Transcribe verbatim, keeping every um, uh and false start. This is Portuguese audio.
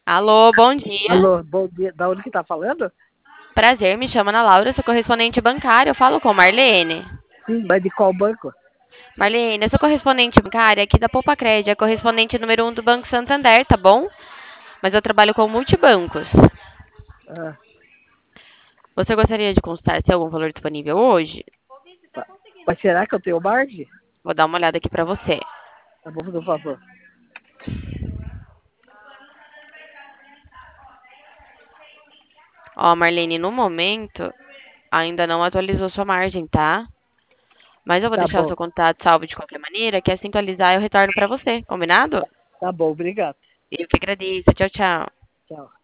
Alô, bom dia. Alô, bom dia. Da onde que tá falando? Prazer, me chamo Ana Laura, sou correspondente bancária. Eu falo com Marlene. Sim, mas de qual banco? Marlene, eu sou correspondente bancária aqui da Poupa Crédito, é correspondente número um do Banco Santander, tá bom? Mas eu trabalho com multibancos. Ah, Você gostaria de consultar se tem algum valor disponível hoje? tá. Mas será que eu tenho margem? Vou dar uma olhada aqui pra você. Tá bom, por favor. Ó, Marlene, no momento ainda não atualizou sua margem, tá? Mas eu vou Tá deixar o bom, seu contato salvo de qualquer maneira, que assim que atualizar eu retorno pra você, combinado? tá bom, obrigado. Eu que agradeço. Tchau, tchau. Tchau.